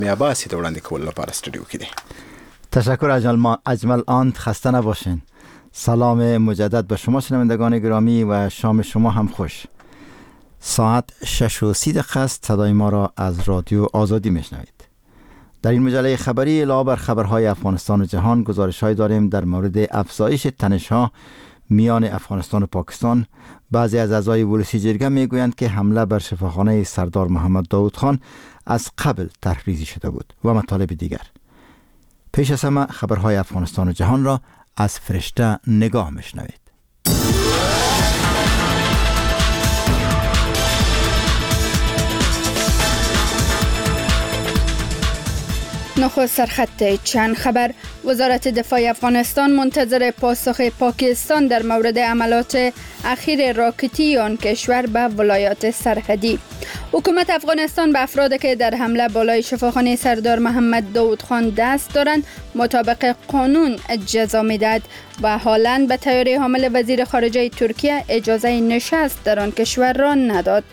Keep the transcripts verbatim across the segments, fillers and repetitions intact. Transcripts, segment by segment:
میاباسی د وړاندې کولو لپاره استودیو کې دی. تشکر اجمل اجمل آن، خسته نباشین. سلام مجدد به شما شنوندگان گرامی و شام شما هم خوش. ساعت شش و سی دقیقه است. صدای ما را از رادیو آزادی میشنوید. در این مجله خبری علاوه بر خبرهای افغانستان و جهان گزارش‌هایی داریم در مورد افزایش تنش‌ها میان افغانستان و پاکستان. بعضی از اعضای ولسی جرگه میگویند که حمله بر شفاخانه سردار محمد داود خان از قبل طرح‌ریزی شده بود و مطالب دیگر. پیش از همه خبرهای افغانستان و جهان را از فرشته نگاه میشنوید. نخست سرخط چند خبر. وزارت دفاع افغانستان منتظر پاسخ پاکستان در مورد عملات اخیر راکتی آن کشور به ولایات سرحدی. حکومت افغانستان به افرادی که در حمله بالای شفاخانه سردار محمد داود خان دست دارند مطابق قانون جزا میدهد و حالاً به طیاره حامل وزیر خارجه ترکیه اجازه نشست در آن کشور را نداد.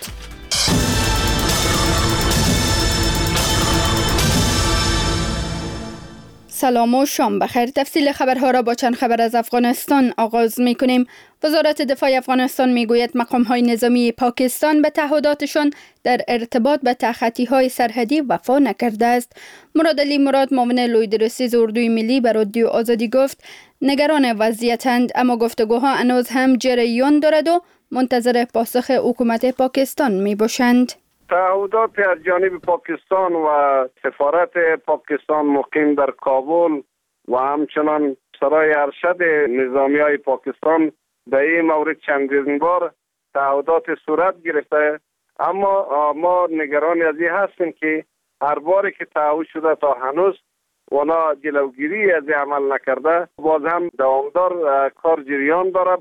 سلام و شام بخیر. تفصیل خبرها را با چند خبر از افغانستان آغاز می کنیم. وزارت دفاع افغانستان می گوید مقام های نظامی پاکستان به تعهداتشان در ارتباط به تخطی های سرحدی وفا نکرده است. مراد علی مراد معاون لویدرسیز اردوی ملی به رادیو آزادی گفت نگران وضعیتند، اما گفتگوها هنوز هم جریان دارد و منتظر پاسخ حکومت پاکستان می باشند. تعهدات از جانب پاکستان و سفارت پاکستان مقیم در کابل و همچنان سرای ارشد نظامی های پاکستان در این مورد چندین بار تعهدات صورت گرفته، اما ما نگران از این هستیم که هر باری که تعهد شده تا هنوز اونا جلوگیری از عمل نکرده، باز هم دوامدار کار جریان دارد.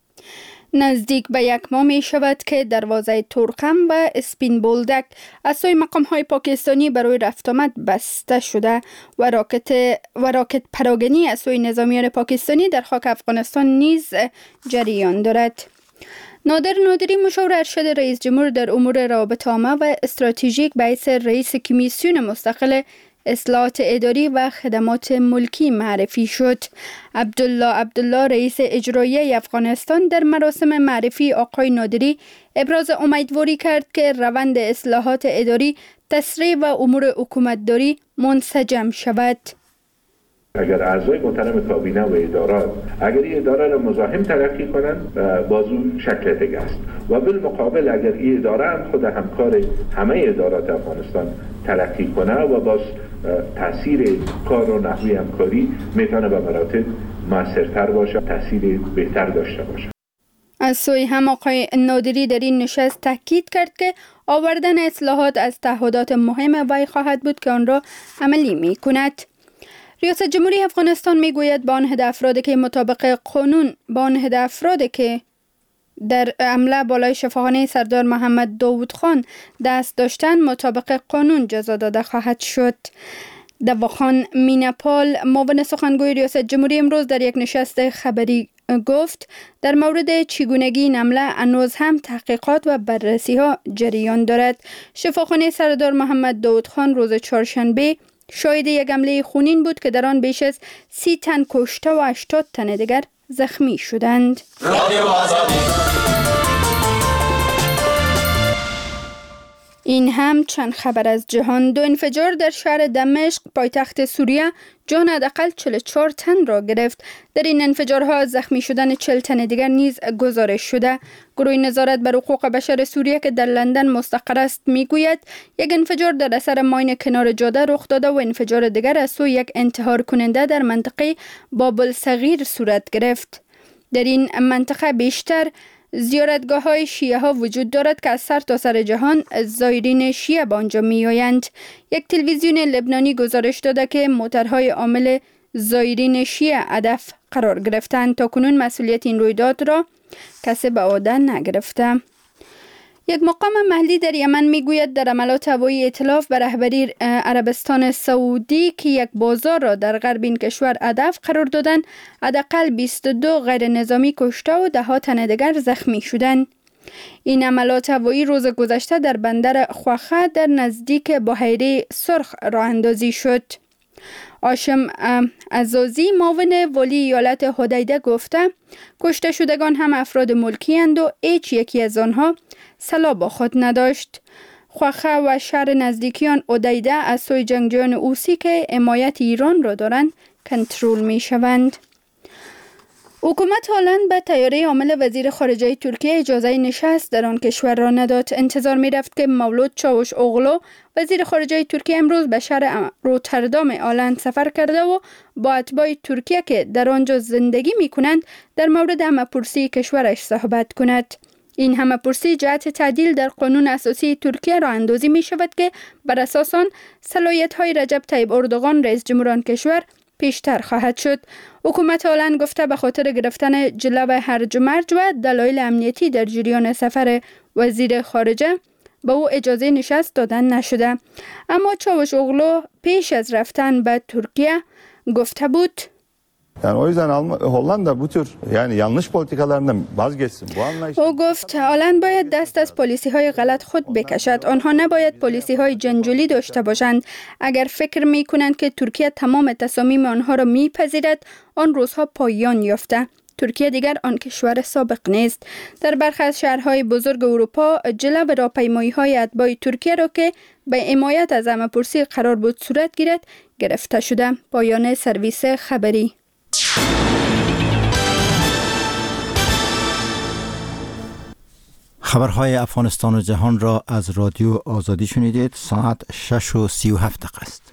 نزدیک به یک ماه می شود که دروازه تورخم و اسپین بولدک از سوی مقام های پاکستانی برای رفت آمد بسته شده و راکت و راکت پراگنی از سوی نظامیان پاکستانی در خاک افغانستان نیز جریان دارد. نادر نادری مشاور ارشد رئیس جمهور در امور روابط عامه و استراتژیک به حیث رئیس کمیسیون مستقل اصلاحات اداری و خدمات ملکی معرفی شد. عبدالله عبدالله رئیس اجرایی افغانستان در مراسم معرفی آقای نادری ابراز امیدواری کرد که روند اصلاحات اداری، تسریع و امور حکومتداری منسجم شود. اگر اعضای محترم کابینه و ادارات اگر این اداره را مزاحم تلقی کنند بازو شکل دیگه است و بالمقابل اگر این اداره هم خود همکار همه ادارات افغانستان تلقی کنه و باز تاثیر کار و نحوی همکاری میتونه به مراتب موثرتر باشه، تاثیر بهتر داشته باشه. از سوی هم آقای نادری در این نشست تاکید کرد که آوردن اصلاحات از تعهدات مهم وی خواهد بود که آن را عملی می کند. ریاست جمهوری افغانستان می گوید با آن هده افرادی که مطابق قانون با آن هده افرادی که در حمله بالای شفاخانه سردار محمد داود خان دست داشتن مطابق قانون جزا داده خواهد شد. دواخان مینپال معاون سخنگوی ریاست جمهوری امروز در یک نشست خبری گفت در مورد چگونگی این حمله هنوز هم تحقیقات و بررسی ها جریان دارد. شفاخانه سردار محمد داود خان روز چهارشنبه شاهد یک حمله خونین بود که در آن بیش از سی تن کشته و هشتاد تن دیگر زخمی شدند. این هم چند خبر از جهان. دو انفجار در شهر دمشق پایتخت سوریه جان حداقل چهل و چهار تن را گرفت. در این انفجارها زخمی شدن چهل تن دیگر نیز گزارش شده. گروه نظارت بر حقوق بشر سوریه که در لندن مستقر است میگوید یک انفجار در اثر ماین کنار جاده رخ داده و انفجار دیگر از سوی یک انتحار کننده در منطقه بابل صغیر صورت گرفت. در این منطقه بیشتر زیارتگاه های شیعه ها وجود دارد که از سر تا سر جهان زائرین شیعه به آنجا می آیند. یک تلویزیون لبنانی گزارش داده که موترهای عامل زائرین شیعه هدف قرار گرفتند. تا کنون مسئولیت این رویداد را کسی به عهده نگرفته. یک مقام محلی در یمن میگوید در عملات هوایی ائتلاف به رهبری عربستان سعودی که یک بازار را در غرب این کشور هدف قرار دادند، حداقل بیست و دو غیر نظامی کشته و ده ها تن دیگر زخمی شدند. این حملات هوایی روز گذشته در بندر خواخه در نزدیک بحیره سرخ راه اندازی شد. هاشم عزازی معاون والی ایالت حدیده گفته کشته شدگان هم افراد ملکی اند و هیچ یکی از آنها سلاح با خود نداشت. خواخه و شهر نزدیکیان حدیده از سوی جنگجویان حوثی که حمایت ایران را دارند کنترل می شوند. حکومت حالا به طیاره حامل وزیر خارجه ترکیه اجازه نشست در آن کشور را نداد. انتظار می رفت که مولود چاوش اوغلو وزیر خارجه ترکیه امروز به شهر روتردام هلند سفر کرده و با اتباع ترکیه که در آنجا زندگی می کنند در مورد همه‌پرسی کشورش صحبت کند. این همه‌پرسی جهت تعدیل در قانون اساسی ترکیه را اندازی می شود که بر اساس آن صلاحیت های رجب طیب اردوغان رئیس جمهور کشور پیشتر خواهد شد. حکومت هلند گفته به خاطر گرفتن جلو هرج و مرج و دلایل امنیتی در جریان سفر وزیر خارجه به او اجازه nişast دادن نشده. اما چاوش اوغلو پیش از رفتن به ترکیه گفته بود Yani o yüzden Hollanda bu tür yani yanlış politikalarından vazgeçsin. Bu anlayış. او گفت هلند باید دست از پالیسی های غلط خود بکشد. آنها نباید پالیسی های جنجالی داشته باشند. اگر فکر می کنند که ترکیه تمام تصامیم آنها را میپذیرد، آن روزها پایان یافته. ترکیه دیگر آن کشور سابق نیست. در برخی از شهرهای بزرگ اروپا جلو راهپیمایی های اتباع ترکیه را که به حمایت از همه‌پرسی قرار بود صورت گیرد گرفته شده. پایان سرویس خبری. خبرهای افغانستان و جهان را از رادیو آزادی شنیدید. ساعت شش و سی و هفت دقیقه است.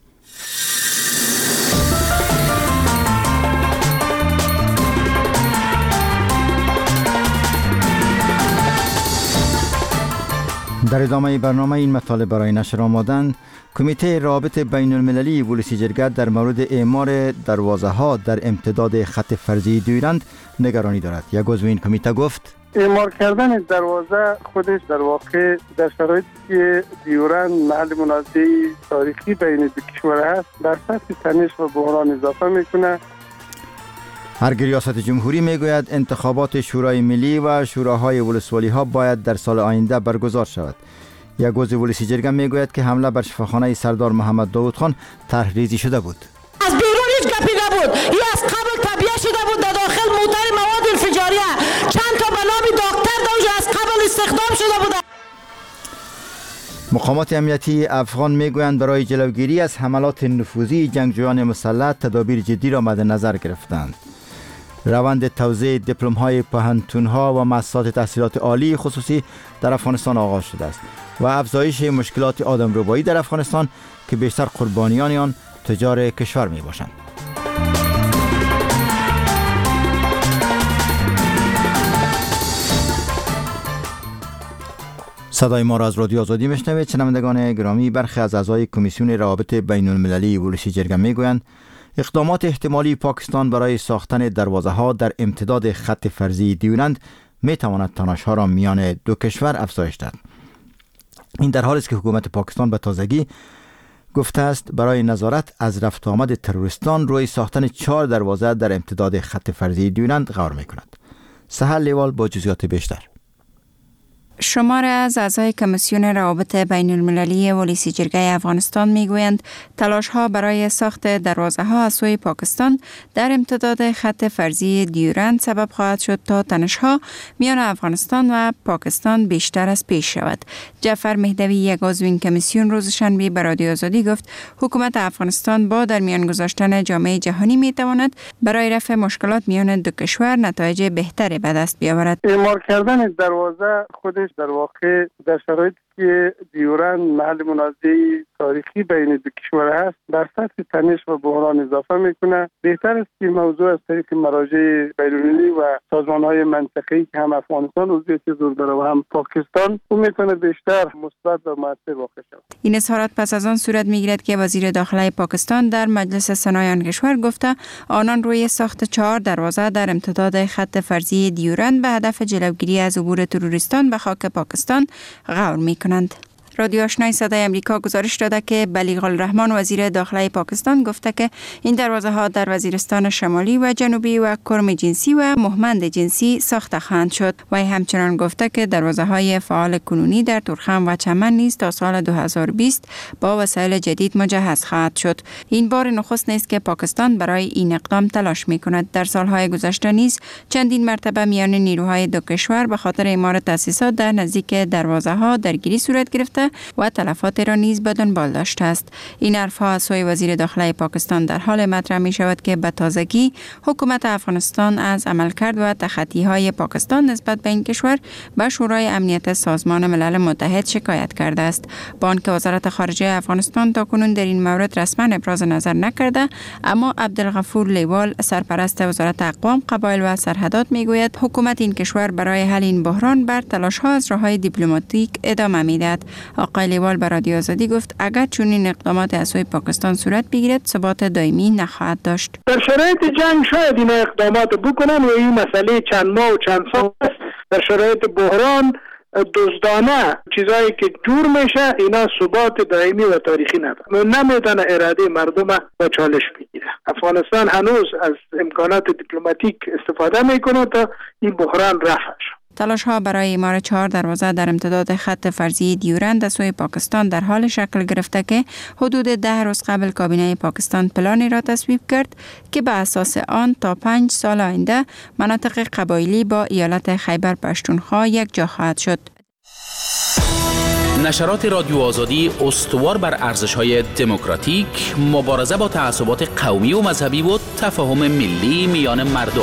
در ادامه برنامه این مطالب برای نشر آمدن. کمیته رابط بین المللی ولسی جرگه در مورد اعمار دروازه ها در امتداد خط فرضی دیورند نگرانی دارد. یک عضو این کمیته گفت اعمار کردن دروازه خودش در واقع در شرایطی که دیورند محل منازعه تاریخی بین دو کشور است در سطح تنش و بحران اضافه میکنه. هرگاه ریاست جمهوری میگوید انتخابات شورای ملی و شوراهای ولسوالی ها باید در سال آینده برگزار شود. یک عضو ولسی جرگه میگوید که حمله بر شفاخانه سردار محمد داود خان طرحریزی شده بود. از بیرون هیچ گپی نبود. این از قبل طبیعه شده بود در داخل موتر مواد انفجاریه. چند تا به نام دکتر دوج از قبل استخدام شده بود. مقامات امنیتی افغان میگویند برای جلوگیری از حملات نفوذی جنگجویان مسلح تدابیر جدی را مد نظر گرفتند. روند توزیع دیپلم های پوهنتون ها و مؤسسات تحصیلات عالی خصوصی در افغانستان آغاز شده است و افزایش مشکلات آدمربایی در افغانستان که بیشتر قربانیان آن تجار کشور می باشند. صدای ما را از رادیو آزادی میشنوید. شنوندگان گرامی، برخی از اعضای کمیسیون روابط بین المللی ولسی جرگه میگویند اقدامات احتمالی پاکستان برای ساختن دروازه ها در امتداد خط فرضی دیورند می تواند تنش‌ها را میان دو کشور افزایش دهد. این در حالی است که حکومت پاکستان به تازگی گفته است برای نظارت از رفت آمد تروریستان روی ساختن چهار دروازه در امتداد خط فرضی دیورند غور می کند. سهل لیوال با جزئیات بیشتر. شمار از اعضای کمیسیون روابط بین المللی ولسی جرگه افغانستان میگویند تلاش ها برای ساخت دروازه ها از سوی پاکستان در امتداد خط فرضی دیورند سبب خواهد شد تا تنش ها میان افغانستان و پاکستان بیشتر از پیش شود. جعفر مهدوی، یک عضو این کمیسیون، روز شنبه به رادیو آزادی گفت حکومت افغانستان با در میان گذاشتن جامعه جهانی می تواند برای رفع مشکلات میان دو کشور نتایج بهتری به دست بیاورد. اعمار کردن دروازه خودش در واقع در شرایطی که دیورند محل منازعه تاریخی بین دو کشور است در سطح تنش و بحران اضافه میکنه. بهتر است که موضوع از طریق مراجع بین‌المللی و سازمان‌های منطقه‌ای که هم افغانستان عضویت زور داره و هم پاکستان اون میتونه بیشتر مثبت و مؤثر واقع شود. این اظهارات پس از آن صورت میگیرد که وزیر داخله پاکستان در مجلس سنای آن کشور گفته آنان روی ساخت چهار دروازه در امتداد خط فرضی دیورند به هدف جلوگیری از عبور تروریستان به خاک پاکستان غور میکنند. رادیو آشنای صدای امریکا گزارش داده که بلیغ الرحمن وزیر داخلی پاکستان گفته که این دروازه ها در وزیرستان شمالی و جنوبی و کرم جنسی و مهمند جنسی ساخته خواهند شد. و همچنان گفته که دروازه های فعال کنونی در تورخم و چمن نیز تا سال دو هزار و بیست با وسایل جدید مجهز خواهد شد. این بار نخست نیست که پاکستان برای این اقدام تلاش می کند. در سالهای گذشته نیز چندین مرتبه میان نیروهای دو کشور به خاطر اعمار تأسیسات در نزدیک دروازه ها درگیری صورت گرفته و تلفات را نیز به دنبال داشته است. این حرفها از سوی وزیر داخلی پاکستان در حال مطرح می شود که به تازگی حکومت افغانستان از عملکرد و تخطی های پاکستان نسبت به این کشور به شورای امنیت سازمان ملل متحد شکایت کرده است. با آنکه وزارت خارجه افغانستان تاکنون در این مورد رسما ابراز نظر نکرده، اما عبدالغفور لیوال سرپرست وزارت اقوام، قبایل و سرحدات میگوید حکومت این کشور برای حل این بحران بر تلاش ها از راههای دیپلماتیک ادامه میدهد. آقای لیوال به رادیو آزادی گفت اگر چنین اقدامات از سوی پاکستان صورت بگیرد ثبات دائمی نخواهد داشت. در شرایط جنگ شاید این اقدامات بکنن و این مسئله چند ماه و چند سال است. در شرایط بحران دزدانه چیزایی که جور میشه اینا ثبات دائمی و تاریخی نداره، نمیتونه اراده مردم با چالش بگیره. افغانستان هنوز از امکانات دیپلماتیک استفاده میکنه تا این بحران رفع شه. تلاش ها برای اعمار چهار دروازه در امتداد خط فرضی دیورند از سوی پاکستان در حال شکل گرفته که حدود ده روز قبل کابینه پاکستان پلانی را تصویب کرد که به اساس آن تا پنج سال آینده مناطق قبایلی با ایالت خیبر پشتونخوا یک جا خواهد شد. نشرات رادیو آزادی استوار بر ارزش‌های دموکراتیک، مبارزه با تعصبات قومی و مذهبی و تفاهم ملی میان مردم.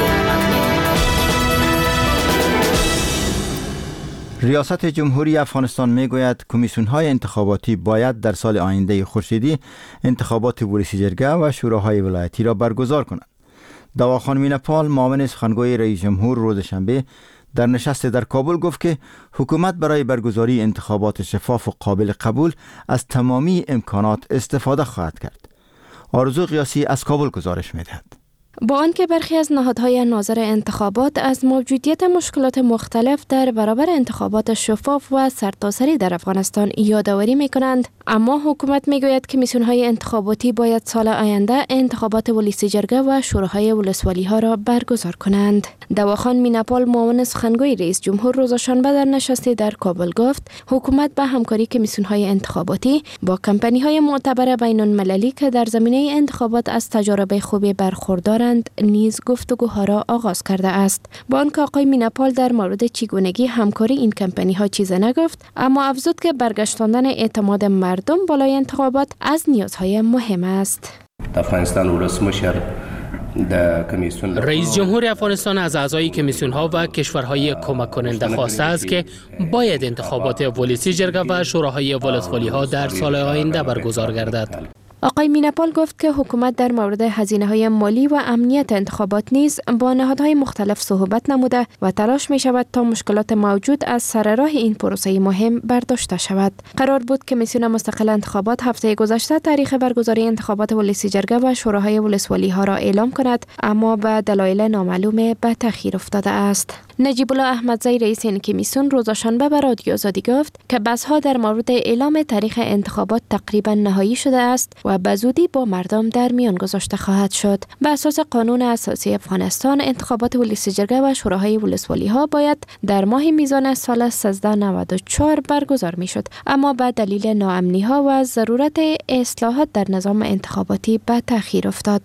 ریاست جمهوری افغانستان میگوید کمیسیون‌های انتخاباتی باید در سال آینده خورشیدی انتخابات ولسی جرگه و شوراهای ولایتی را برگزار کنند. دواخان مینپال، معاون سخنگوی رئیس جمهور، روز شنبه در نشست در کابل گفت که حکومت برای برگزاری انتخابات شفاف و قابل قبول از تمامی امکانات استفاده خواهد کرد. آرزو قیاسی از کابل گزارش می‌دهد. با آنکه برخی از نهادهای ناظر انتخابات از موجودیت مشکلات مختلف در برابر انتخابات شفاف و سرتاسری در افغانستان یادآوری می‌کنند، اما حکومت می‌گوید کمیسیون‌های انتخاباتی باید سال آینده انتخابات ولسی جرگه و شوراهای ولسوالی‌ها را برگزار کنند. دواخان مینپال، معاون سخنگوی رئیس جمهور، روز شنبه در نشستی در کابل گفت حکومت به همکاری کمیسیون‌های انتخاباتی با کمپانی‌های معتبر بین‌المللی که در زمینه انتخابات از تجربه خوبی برخوردارند نیز گفتگوها را آغاز کرده است. با آنکه آقای مینپال در مورد چگونگی همکاری این کمپانی‌ها چیزی نگفت، اما افزود که برگشتاندن اعتماد مردم بالای انتخابات از نیازهای مهم است. افغانستان ولسمشر رئیس جمهور افغانستان از اعضای کمیسیون ها و کشورهای کمک کننده خواسته است که باید انتخابات ولسی جرگه و شوراهای ولسوالی ها در سال آینده برگزار گردد. آقای مینپال گفت که حکومت در مورد هزینه‌های مالی و امنیت انتخابات نیز با نهادهای مختلف صحبت نموده و تلاش می شود تا مشکلات موجود از سر راه این پروسه مهم برداشته شود. قرار بود کمیسیون مستقل انتخابات هفته گذشته تاریخ برگزاری انتخابات ولسی جرگه و شوراهای ولسوالی ها را اعلام کند، اما به دلایل نامعلوم به تأخیر افتاده است. نجیب الله احمدزی، رئیس این کمیسیون، روز شنبه به رادیو آزادی گفت که بحث‌ها در مورد اعلام تاریخ انتخابات تقریبا نهایی شده است و به زودی با مردم در میان گذاشته خواهد شد. به اساس قانون اساسی افغانستان، انتخابات ولسی جرگه و شوراهای ولسوالی ها باید در ماه میزان سال سیزده نود و چهار برگزار می شد، اما به دلیل ناامنی ها و ضرورت اصلاحات در نظام انتخاباتی به تأخیر افتاد.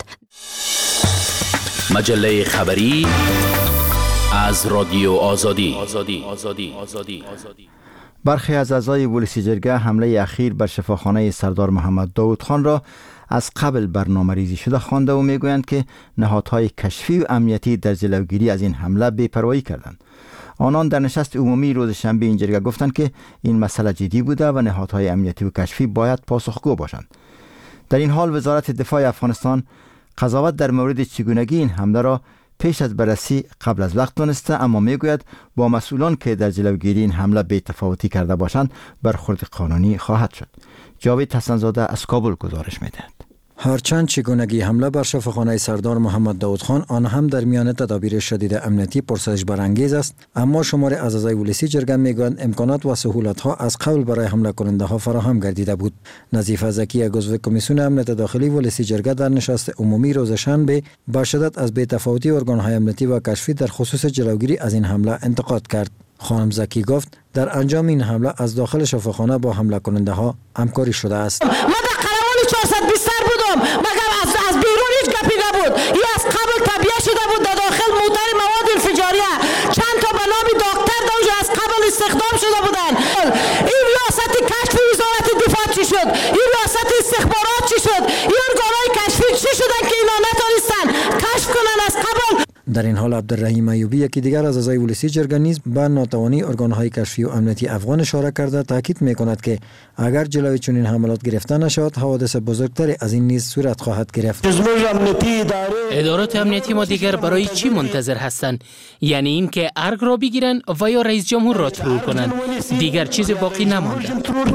مجله خبری از رادیو آزادی. آزادی. آزادی. آزادی. آزادی. برخی از اعضای ولسی جرگه حمله اخیر بر شفاخانه سردار محمد داود خان را از قبل برنامه‌ریزی شده خوانده و میگویند که نهادهای کشفی و امنیتی در جلوگیری از این حمله بی‌پروایی کردند. آنان در نشست عمومی روز شنبه این جرگه گفتند که این مسئله جدی بوده و نهادهای امنیتی و کشفی باید پاسخگو باشند. در این حال وزارت دفاع افغانستان قضاوت در مورد چگونگی این حمله را پیش از بررسی قبل از وقت دانسته، اما میگوید با مسئولان که در جلوگیری این حمله بی‌تفاوتی کرده باشند برخورد قانونی خواهد شد. جاوید حسن‌زاده از کابل گزارش می‌دهد. هرچند چگونگی حمله بر شفاخانه سردار محمد داود خان آن هم در میان تدابیر شدید امنیتی پرسش برانگیز است، اما شمار از اعضای ولسی جرگه میگویند امکانات و سهولت ها از قبل برای حمله کننده ها فراهم گردیده بود. نظیف زکی عضو کمیسیون امنیت داخلی ولسی جرگه در نشست عمومی روز شنبه با شدت از بی‌تفاوتی ارگان‌های امنیتی و کشفی در خصوص جلوگیری از این حمله انتقاد کرد. خانم زکی گفت در انجام این حمله از داخل شفاخانه با حمله کننده ها همکاری شده است. من در قراول چهارصد بیستر بودم، مگر از از بیرون هیچ گپی نبود. این از قبل تبیه شده بود در داخل موتر مواد انفجاریه. چند تا به نام دکتر دوجا از قبل استخدام شده بودن. این ریاست کشف وزارت دفاع چی شد؟ این ریاست استخبارات چی شد؟ این ارگانهای کشفی چی شدن که اینا نتونستن کشف کنن از قبل؟ در این حال عبدالرحیم ایوبی یکی دیگر از اعضای ولسی جرگه نیز به ناتوانی ارگانهای کشفی و امنیتی افغان اشاره کرده تاکید میکند که اگر جلوی چنین حملات گرفته نشود حوادث بزرگتری از این نیز صورت خواهد گرفت. ادارات امنیتی ما دیگر برای چی منتظر هستند؟ یعنی اینکه ارگ را بگیرن و یا رئیس جمهور را ترور کنند. دیگر چیز باقی نمانده.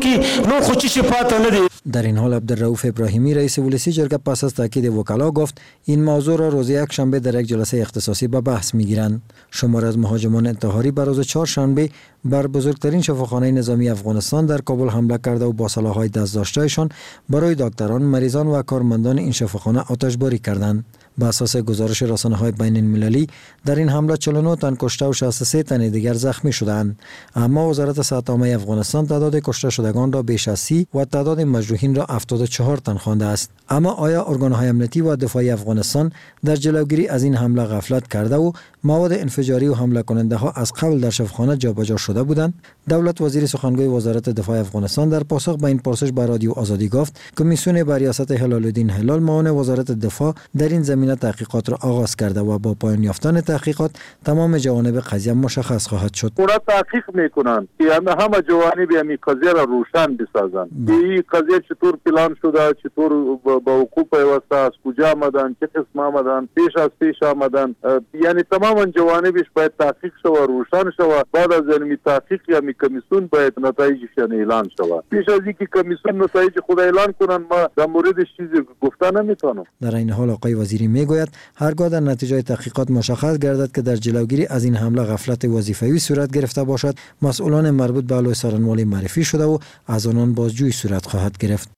در این حال عبدالرؤوف ابراهیمی رئیس ولسی جرگه پس از تاکید وکلا گفت این موضوع را روز یک شنبه در یک جلسه اختصاصی به بحث میگیرند. شمار از مهاجمان انتحاری بر روز چهارشنبه بر بزرگترین شفاخانه نظامی افغانستان در کابل حمله کرده و با سلاح‌های دست‌داشته‌شان برای دکتران، مریضان و کارمندان این شفاخانه آتشباری کردند. بر اساس گزارش رسانه‌های بین‌المللی در این حمله چهل و نه تن کشته و شصت و سه تن دیگر زخمی شدند، اما وزارت صحت عامه افغانستان تعداد کشته شدگان را بیش از سی و تعداد مجروحین را هفتاد و چهار تن خوانده است. اما آیا ارگان‌های امنیتی و دفاعی افغانستان در جلوگیری از این حمله غفلت کرده و مواد انفجاری و حمله کننده ها از قبل در شفاخانه جابجا شده بودند؟ دولت وزیر سخنگوی وزارت دفاع افغانستان در پاسخ به این پرسش به رادیو آزادی گفت کمیسیون بر ریاست هلال الدین هلال معاون وزارت دفاع در این زمینه تحقیقات را آغاز کرده و با پایان یافتن تحقیقات تمام جوانب قضیه مشخص خواهد شد. اونا تحقیق میکنند که همه همه جوانب همین قضیه را روشن بسازند. این قضیه چطور پلان شده، چطور با حقوق پیوسته، از کجا آمدن، چه قسم آمدن، پیش از پیش آمدن، یعنی تمام جوانبش باید تحقیق شود، روشن شود. بعد از علمی تحقیق یا کمیسیون باید نتایجش اعلان شود. پیش از اینکه کمیسیون نتایج خود اعلان کنن ما در موردش چیزی گفته نمیتونم. در این حال آقای وزیری میگوید هرگاه در نتیجه تحقیقات مشخص گردد که در جلوگیری از این حمله غفلت وظیفوی صورت گرفته باشد، مسئولان مربوط به علای سرانوالی معرفی شده و از آنان بازجویی صورت خواهد گرفت.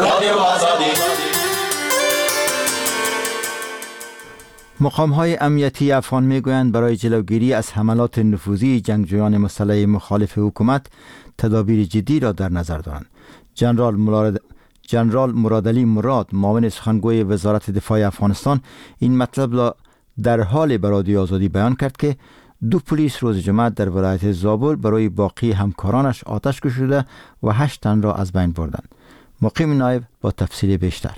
مقام‌های امنیتی افغان میگویند برای جلوگیری از حملات نفوذی جنگجویان مسلح مخالف حکومت تدابیر جدی را در نظر دارند. جنرال مراد جنرال مرادعلی مراد معاون سخنگوی وزارت دفاع افغانستان این مطلب را در حال به رادیو آزادی بیان کرد که دو پلیس روز جمعه در ولایت زابل برای باقی همکارانش آتش گشوده و هشت تن را از بین بردند. مقیم نایب با تفصیل بیشتر.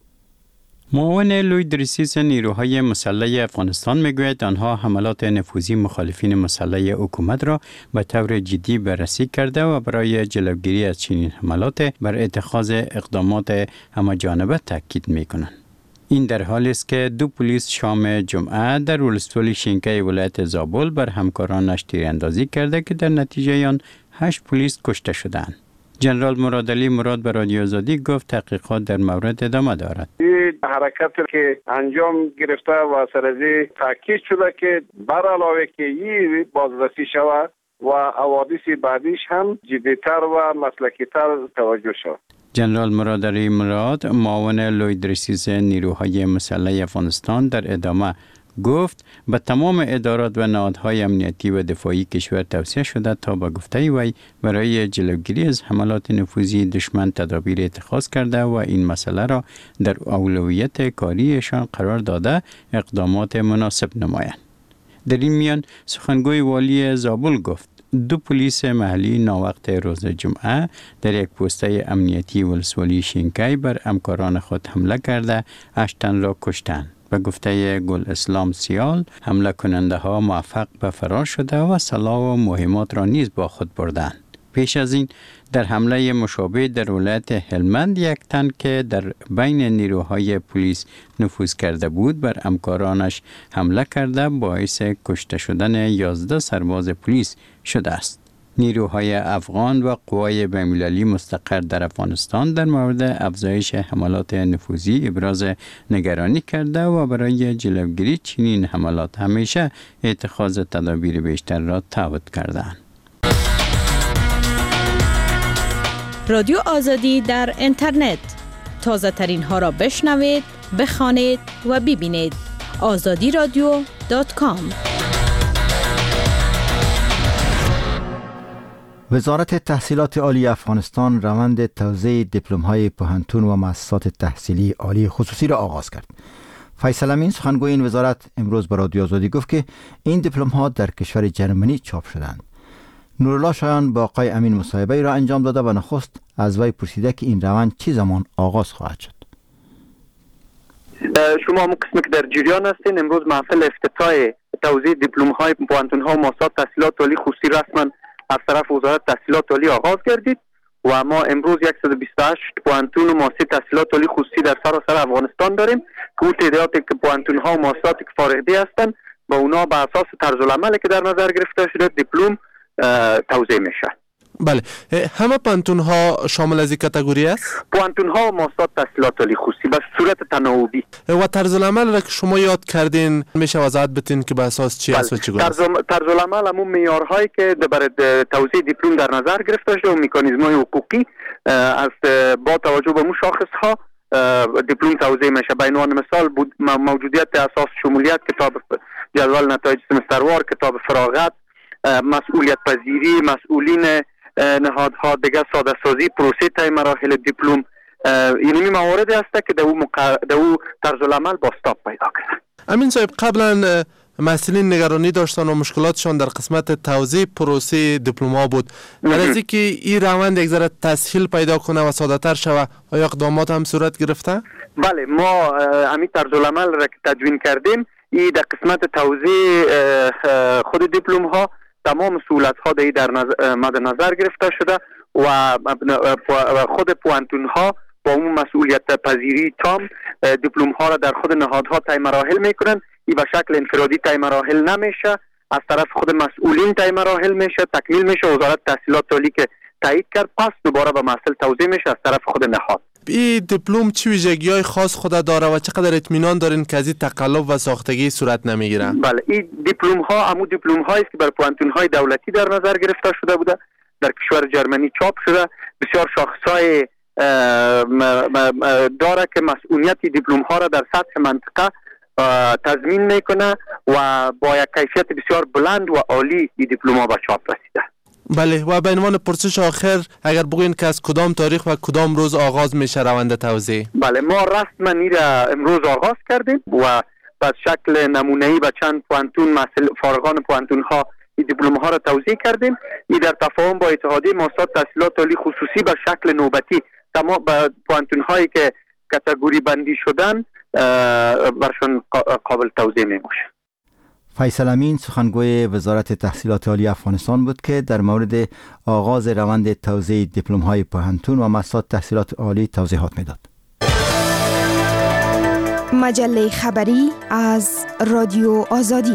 معاون لوید ریسیس نیروهای مسلح افغانستان میگوید آنها حملات نفوذی مخالفین مسلح حکومت را به طور جدی بررسی کرده و برای جلوگیری از چنین حملات بر اتخاذ اقدامات همه‌جانبه تاکید میکنند. این در حالی است که دو پلیس شام جمعه در ولسوالی شینکای ولایت زابل بر همکارانش تیراندازی کرده که در نتیجه آن هشت پلیس کشته شدند. جنرال مرادعلی مراد به رادیو آزادی گفت تحقیقات در مورد ادامه دارد. این حرکت که انجام گرفته و سرزی تاکید شده که بر علاوه که این بازرسی شود و حوادث بعدیش هم جدیتر و مسلکیتر توجه شود. جنرال مرادعلی مراد معاون لوید ریسیس نیروهای مسلح افغانستان در ادامه گفت به تمام ادارات و نهادهای امنیتی و دفاعی کشور توصیه شده تا با گفته وی برای جلوگیری از حملات نفوذی دشمن تدابیر اتخاذ کرده و این مسئله را در اولویت کاریشان قرار داده اقدامات مناسب نمایند. در این میان سخنگوی والی زابل گفت دو پلیس محلی ناوقت روز جمعه در یک پوسته امنیتی ولسوالی شینکای بر همکاران خود حمله کرده هشت تن را کشتند. به گفته گل اسلام سیال حمله کننده ها موفق به فرار شده و سلاح و مهمات را نیز با خود بردند. پیش از این در حمله مشابه در ولایت هلمند یک تن که در بین نیروهای پلیس نفوذ کرده بود بر همکارانش حمله کرده باعث کشته شدن یازده سرباز پلیس شده است. نیروهای افغان و قوای بین‌المللی مستقر در افغانستان در مورد افزایش حملات نفوذی ابراز نگرانی کرده و برای جلوگیری چنین حملات همیشه اتخاذ تدابیر بیشتر را توصیه کردند. رادیو آزادی در اینترنت، تازه ترین ها را بشنوید، بخوانید و ببینید. آزادی رادیو دات کام. وزارت تحصیلات عالی افغانستان روند توزیع دیپلم‌های پوهنتون و مؤسسات تحصیلی عالی خصوصی را آغاز کرد. فیصل امین سخنگوی این وزارت امروز به رادیو آزادی گفت که این دیپلم‌ها در کشور جرمنی چاپ شدند. نورالله شایان با آقای امین مصاحبه را انجام داده و نخست از وی پرسیده که این روند چه زمان آغاز خواهد شد. شما همون قسمی که در جریان هستین، امروز محفل افتتاح توزیع دیپلم‌های پوهنتون‌ها و مؤسسات تحصیلات عالی خصوصی رسما از طرف وزارت تحصیلات عالی آغاز گردید و ما امروز صد و بیست و هشت پوهنتون و مؤسسه تحصیلات عالی خصوصی در سراسر افغانستان داریم که اون تعدادی که پوهنتون‌ها و مؤسساتی که فارغ‌بی هستند با اونا به اساس طرز العملی که در نظر گرفته شده دیپلم توزیع میشه. بله، همه پوهنتون ها شامل از این کاتگوری است؟ پوهنتون ها و مؤسسات تحصیلات عالی خصوصی به صورت تناوبی. و طرز العمل را که شما یاد کردین میشه وضاحت بدین که به اساس چی است و چگونه است؟ طرز العمل همون معیارهایی که برای توزیع دیپلم در نظر گرفته شده و مکانیزم‌های حقوقی از با توجه به مو شاخص ها دیپلم توزیع میشه. به عنوان مثال موجودیت اساس شمولیت، کتاب جدول نتایج سمستروار، کتاب فراغت، مسئولیت پذیری، مسئولین نهادها دیگه، ساده سازی پروسه طی مراحل دیپلم، اینمی مواردی است که در او مق... در او طرز العمل باستاب پیدا کرده. امین صاحب، قبلا مسئولین نگرانی داشتن و مشکلاتشان در قسمت توزیع پروسه دیپلم‌ها بود. در از اینکه این روند یک ذره تسهیل پیدا کنه و ساده‌تر شود، آیا اقدامات هم صورت گرفته؟ بله، ما همین طرز العمل را که تدوین کردیم، این در قسمت توزیع خود دیپلم‌ها تمام سهولت‌ها در نظر مد نظر گرفته شده و خود پوهنتون‌ها با اون مسئولیت پذیری تام دیپلم‌ها را در خود نهادها طی مراحل میکنن. این به شکل انفرادی طی مراحل نمیشه، از طرف خود مسئولین طی مراحل میشه، تکمیل میشه، وزارت تحصیلات عالی که تایید کرد پس دوباره به محصل توزیع میشه از طرف خود نهاد. این دیپلم چه ویژگی‌های خاص خود داره و چقدر اطمینان دارین که از این تقلب و ساختگی صورت نمیگیره؟ بله، این دیپلم ها همون دیپلم هایی است که بر پوهنتون های دولتی در نظر گرفته شده بوده، در کشور جرمنی چاپ شده. بسیار شاخص های داره که مسئولیت دیپلم ها را در سطح منطقه تضمین میکنه و با یک کیفیت بسیار بلند و عالی این دیپلم ها به چاپ رسیده. بله، و به عنوان پرسش آخر اگر بگوین که از کدام تاریخ و کدام روز آغاز میشه روند توزیع؟ بله، ما رسما این را امروز آغاز کردیم و به شکل نمونه‌ای به چند پوهنتون مسئول فارغان پوهنتون ها این دیپلم ها را توزیع کردیم. این در تفاهم با اتحادیه مؤسسات تحصیلات عالی خصوصی به شکل نوبتی تمام پوهنتون هایی که کاتگوری بندی شدن برشون قابل توزیع میشه. فیصل امین سخنگوی وزارت تحصیلات عالی افغانستان بود که در مورد آغاز روند توزیع دیپلم‌های پوهنتون و مؤسسات تحصیلات عالی توضیحات میداد. مجله خبری از رادیو آزادی.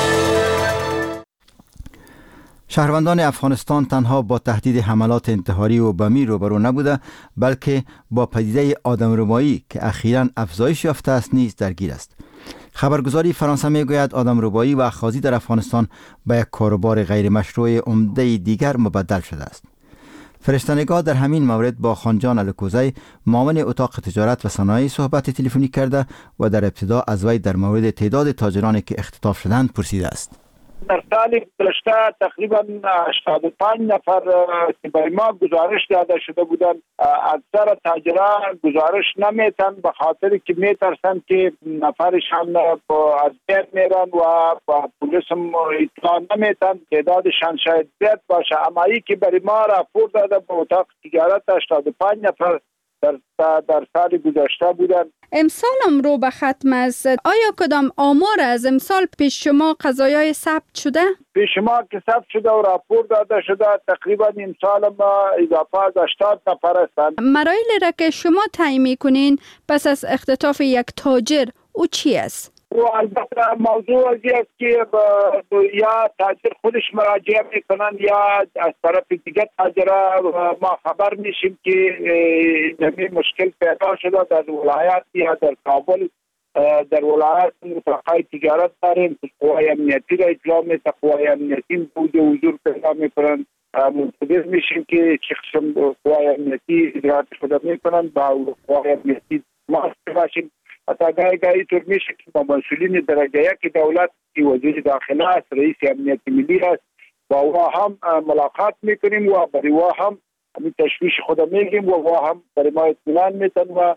شهروندان افغانستان تنها با تهدید حملات انتحاری و بمی روبرو نبوده، بلکه با پدیده آدمربایی که اخیراً افزایش یافته است نیز درگیر است. خبرگزاری فرانسه میگوید آدمربایی و اخاذی در افغانستان به یک کاروبار غیر مشروع عمده دیگر مبدل شده است. فرشته‌نگاه در همین مورد با خانجان الکوزی، معاون اتاق تجارت و صنایع صحبت تلفنی کرده و در ابتدا از وی در مورد تعداد تاجرانی که اختطاف شدند پرسیده است. در سال گذشته تقریبا هشتاد و پنج نفر که برای ما گزارش داده شده بودند. اکثر تاجران گزارش نمیتن به خاطر که میترسن که نفرشان از بین میرن و با پلیس هم اطلاع نمیتن، تعدادشان شاید زیاد باشه. اما ای که برای ما راپور داده به اتاق تجارت هشتاد و پنج نفر در در سال گذشته بودن. امسال هم رو به ختم است. آیا کدام آمار از امسال پیش شما قضایای ثبت شده؟ پیش شما که ثبت شده و راپور داده شده تقریبا امسال ما اضافه از هشتاد نفر هستند. مراحلی را که شما تعیین می‌کنین پس از اختطاف یک تاجر او چی است؟ و البته موضوع از است که یا تاجر خودش مراجعه میکنن یا از طرف دیگه تاجر ما خبر میشیم که نمی مشکل پیدا شده در ولایت یا در کابل. در ولایت متوقع تجارت داریم، قوای امنیتی را اطلاع میده، قوای امنیتی بود حضور پیدا میکنن، منتظر میشیم که چه قسم قوای امنیتی اجرات خود میکنن با قوای امنیتی ما باشیم. حتی گاهی گاهی طور میشه که با مسئولین درجه یک دولت که وزیر داخله است، رئیس امنیت ملی است، با او هم ملاقات میکنیم و برای او هم تشویش خود میگیم و او هم برای ما اطمینان میتن و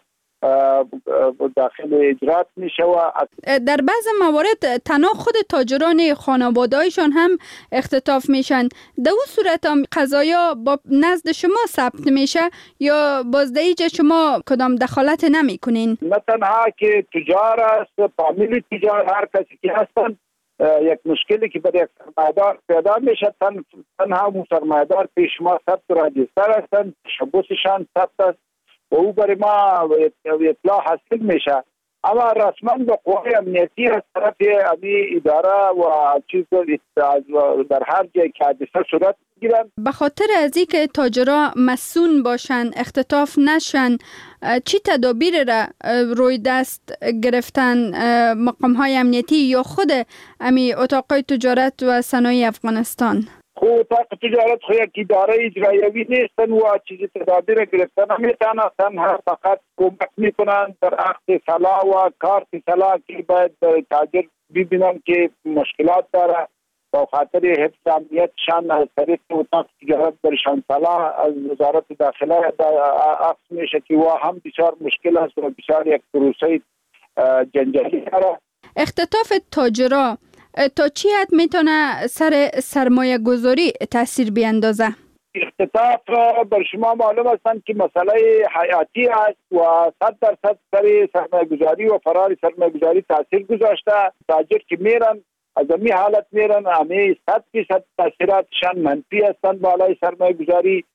داخل اجرات میشه. و در بعض موارد تنها خود تاجران خانواده‌ایشان هم اختطاف میشن. در اون صورت هم قضایا با نزد شما ثبت میشه یا بازدهیج شما کدام دخالت نمی کنین؟ نه تنها که تجار است، فامیل تجار هر کسی که هستن یک مشکلی که برای یک سرمایه‌دار پیدا میشه، تن تنها اون سرمایه‌دار پیش ما ثبت راجستر هستن، تشبسشان ثبت است و او برای ما اطلاع حاصل میشه. اما رسما به قوای امنیتی از طرف امی اداره و چیز در هر جای که حادثه صورت میگیرن. به خاطر از اینکه تاجرها مسئول باشن، اختطاف نشن، چی تدابیر را روی دست گرفتن مقام های امنیتی یا خود امی اتاقای تجارت و صنایع افغانستان؟ خو اتاق تجارت خو یک اداره اجرایوی نیستن و چیزی تدابیر گرفتن نمیتونن، تنها فقط کمک میکنن در اخذ سلاح و کارت سلاح که باید تاجر ببینن که مشکلات داره با خاطر حفظ امنیتشان از طریق اتاق تجارت برشان سلاح از وزارت داخله اخذ میشه که و هم بسیار مشکل است و بسیار یک پروسه جنجالی داره. اختطاف تاجرها تا چی حد میتونه سر سرمایه گذاری تاثیر بیاندازه؟ اختطاف بر شما معلوم هستند که مسئله حیاتی است و صد درصد سر سرمایه گذاری و فرار سرمایه گذاری تاثیر گذاشته. تاجر که میرن از امی حالت میرن، امی صد فیصد تاثیراتشان منفی هستند بالای سرمایه گذاری.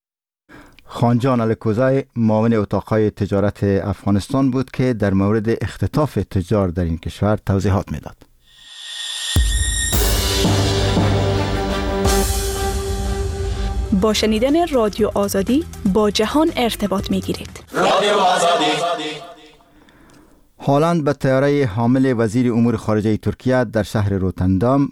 خانجان الکوزای معاون اتاقهای تجارت افغانستان بود که در مورد اختطاف تجار در این کشور توضیحات میداد. با شنیدن رادیو آزادی با جهان ارتباط می گیرید. رادیو آزادی. هالند به طیاره حامل وزیر امور خارجه ترکیه در شهر روتردام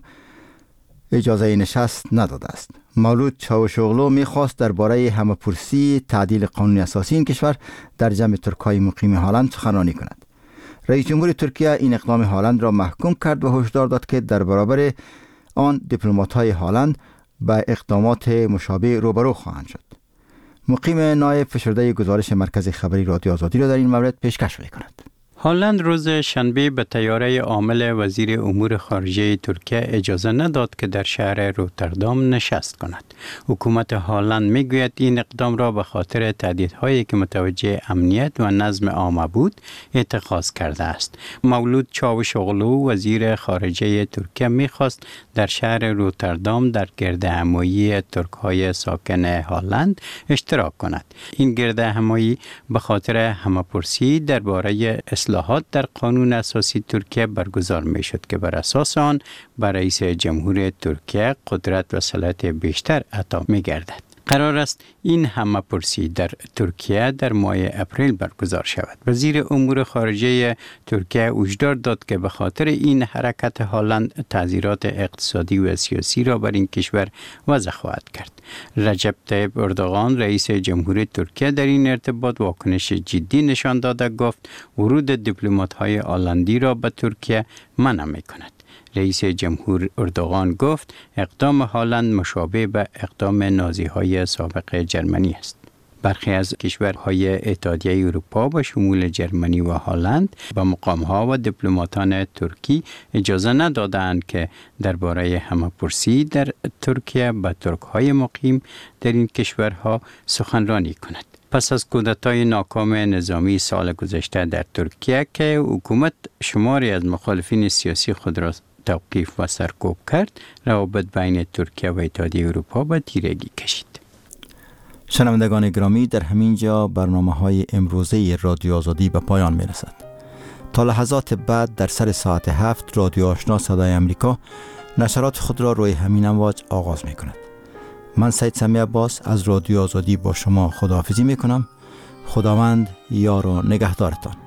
اجازه نشست نداده است. مولود چاوشوغلو میخواست درباره همه‌پرسی تعدیل قانون اساسی این کشور در جمع ترک‌های مقیم هالند سخنرانی کند. رئیس جمهور ترکیه این اقدام هالند را محکوم کرد و هشدار داد که در برابر آن دیپلمات‌های هالند به اقدامات مشابه روبرو خواهند شد. مقیم نایب فشرده گزارش مرکز خبری رادیو آزادی را در این مورد پیشکش می‌کند. هالند روز شنبه به طیاره حامل وزیر امور خارجه ترکیه اجازه نداد که در شهر روتردام نشست کند. حکومت هالند میگوید این اقدام را به خاطر تهدیدهایی که متوجه امنیت و نظم عامه بود اتخاذ کرده است. مولود چاوشوغلو وزیر خارجه ترکیه میخواست در شهر روتردام در گرد همایی ترک‌های ساکن هالند اشتراک کند. این گرد همایی به خاطر همه‌پرسی درباره اصلاحات در قانون اساسی ترکیه برگزار می شد که بر اساس آن به رئیس جمهور ترکیه قدرت و صلاحیت بیشتر عطا می گردد. قرار است این همه‌پرسی در ترکیه در ماه اپریل برگزار شود. وزیر امور خارجه ترکیه هشدار داد که به خاطر این حرکت هالند تعذیرات اقتصادی و سیاسی را بر این کشور وضع خواهد کرد. رجب طیب اردوغان رئیس جمهور ترکیه در این ارتباط واکنش جدی نشان داده گفت ورود دیپلمات‌های هالندی را به ترکیه منع می‌کند. رئیس جمهور اردوغان گفت اقدام هالند مشابه به اقدام نازی‌های سابق جرمنی است. برخی از کشورهای اتحادیه اروپا با شمول جرمنی و هالند به مقام‌ها و دیپلماتان ترکی اجازه ندادند که درباره همه‌پرسی در ترکیه به ترک‌های مقیم در این کشورها سخنرانی کند. پس از کودتای ناکام نظامی سال گذشته در ترکیه که حکومت شماری از مخالفین سیاسی خود را توقیف و سرکوب کرد، روابط بین ترکیه و اتحادیه اروپا به تیرگی کشید. شنوندگان گرامی، در همین جا برنامه‌های امروزه رادیو آزادی به پایان می‌رسد. تا لحظات بعد در سر ساعت هفت رادیو آشنا صدای امریکا نشرات خود را روی همین امواج آغاز می کند. من سید سمی عباس از رادیو آزادی با شما خداحافظی می کنم. خداوند یار و نگهدارتان.